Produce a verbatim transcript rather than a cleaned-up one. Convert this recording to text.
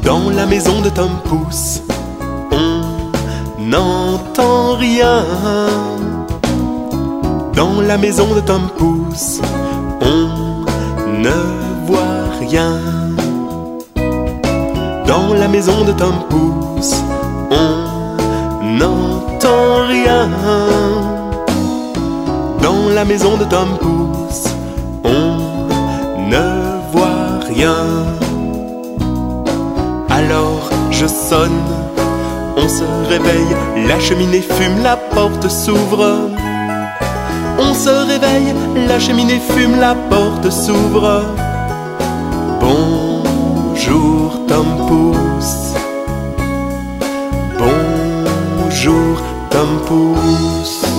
Dans la maison de Tom Pouce, on n'entend rien. Dans la maison de Tom Pouce, on ne voit rien. Dans la maison de Tom Pouce, on n'entend rien. Dans la maison de Tom Pouce, on ne voit rien. Alors je sonne, on se réveille, la cheminée fume, la porte s'ouvre. On se réveille, la cheminée fume, la porte s'ouvre. Bonjour Tom Pouce. Bonjour Tom Pouce.